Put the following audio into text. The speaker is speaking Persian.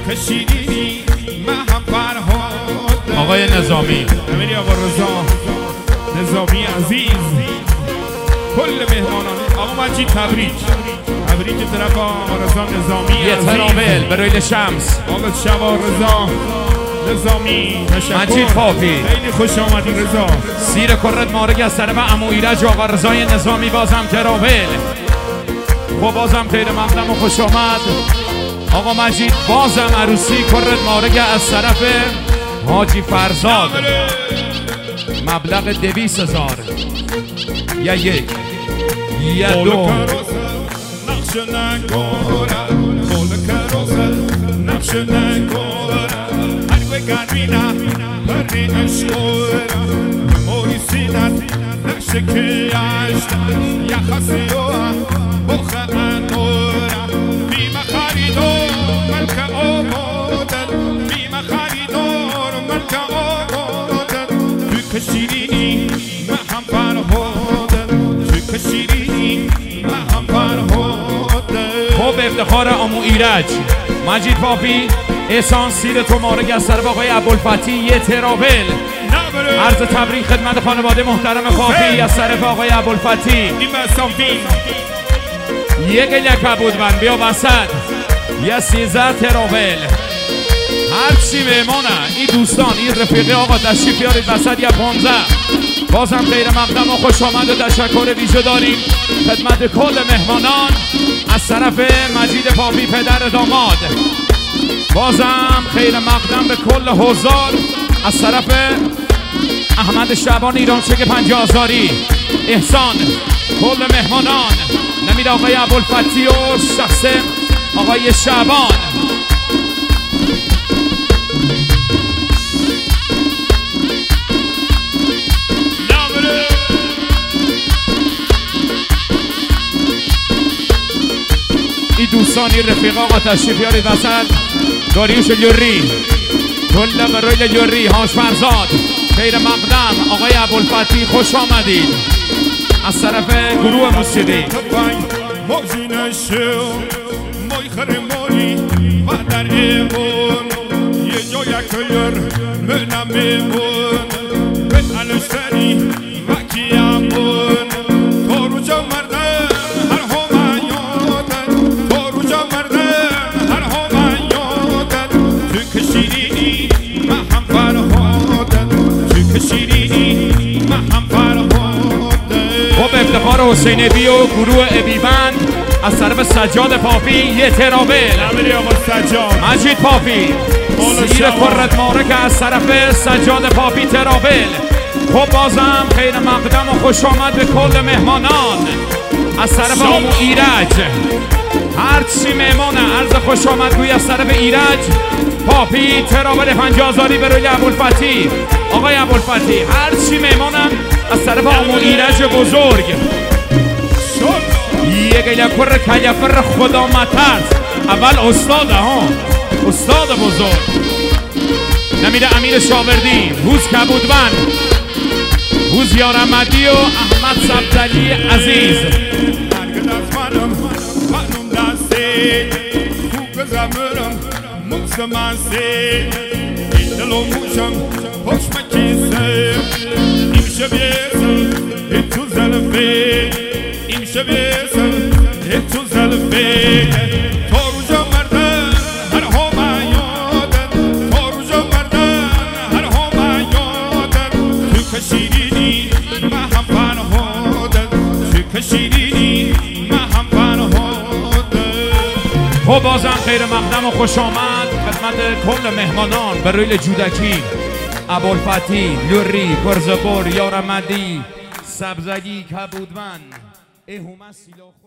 تو که شیرینی من هم فرهاد. آقای نظامی، امیری آقا رضا نظامی عزیز، کل مهمانان آقا مجید تبریک طرف آقا رضا نظامی یه ترابل برای شمس، آقا شبا رضا نظامی تشکر. مجید پاپی خیلی خوش آمدی رضا. سیر کرد مارگ از طرف عمو ایرج آقا رضای نظامی بازم ترابل. خب بازم خیر مقدم و خوش آمد آقا مجید. بازم عروسی کرد مارگ از طرف حاجی فرزاد، مبلغ 200,000. یا یک یا دو. نقش نگارم خول کروسل نقش نگارم هر بگردینا بردی اشکورم موی سینت نقش که عشتم یا خسیوها بخ انورم بیم خریدور ملک آبادن بیم خریدور ملک آبادن توی که شیرینی من هم فرهادن توی که شیرینی من هم فرهادن. خب افتخار عمو ایرج مجید پاپی احسان سیر تو مارگ از طرف آقای ابوالفتی یه ترابل. عرض تبریک خدمت خانواده محترم پاپی از طرف آقای ابوالفتی. یک کبودمن بیا وسط یه 13 ترابل. هرچی مهمانه این دوستان این رفیقه آقا تشریف بیارید وسط یا 15. بازم خیر مقدم و خوش آمد و تشکر ویژه داریم خدمت کل مهمانان از طرف مجید پاپی پدر داماد. بازم خیر مقدم به کل حضار از طرف احمد شعبان ایرانچک 50,000 احسان کل مهمانان نمید آقای ابوالفتی و شخص آقای شعبان. این دوستانی رفیق آقا تشریف بیارید وسط. داریوش لیوری کل برای لیوری هاش فرزاد خیر مقدم آقای ابوالفتی خوش آمدید از طرف گروه موسیقی. موجی نشو موی خرمانی و در ایمون یه جا یکیر منم ایمون به علشتری و کیامون تو رو جا مردن هر هم یادن تو رو جا مردن هر هم یادن توی که شیرینی من هم فرهادن توی که شیرینی من هم فرهادن. خب افتخار حسین بی و گروه ابیبند از طرف سجاد پاپی یه ترابل. امیری آقا سجاد مجید پاپی سیر کرد مارک از طرف سجاد پاپی ترابل. خب بازم خیر مقدم و خوش آمد به کل مهمانان از طرف عمو ایرج. هرچی مهمانه عرض خوش آمد گوی از طرف ایرج پاپی ترابل 50,000 به روی ابوالفتی آقای ابوالفتی. هرچی مهمانم از طرف عمو ایرج بزرگ. یک کر کلیفر خدا مترس اول استاده ها استاد بزرگ نمیده امیر شاوردی هوز کبودبن هوز یارمدی و احمد سبزلی عزیز. هرگز از منم دسته خوب زمرم موز منسه این دل و موشم پشم کیسه این شبیزم این تو زلفه این شبیزم این تو زلفه تو رو جا مردن هر هم یادن تو رو جا مردن هر هم یادن تو که شیرینی من هم فرهادن تو که شیرینی من هم فرهادن. خب بازم خیر مقدم و خوش آمد خدمت کل مهمانان برویل جودکی ابوالفتی لوری پرزبور یارمدی سبزگی کبودمن